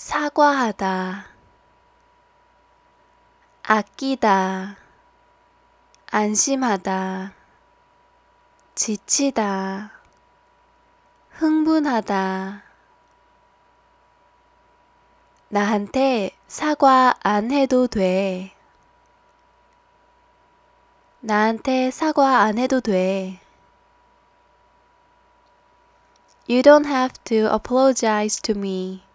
사과하다, 아끼다, 안심하다, 지치다, 흥분하다. 나한테 사과 안 해도 돼. 나한테 사과 안 해도 돼. You don't have to apologize to me.